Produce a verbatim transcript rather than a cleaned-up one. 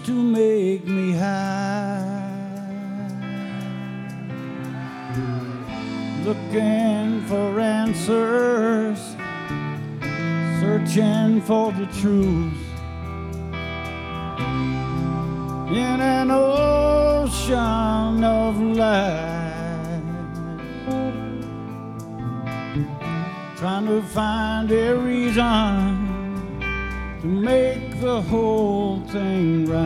to make me high. Looking for answers, searching for the truth in an ocean of light, trying to find a reason to make the whole thing right.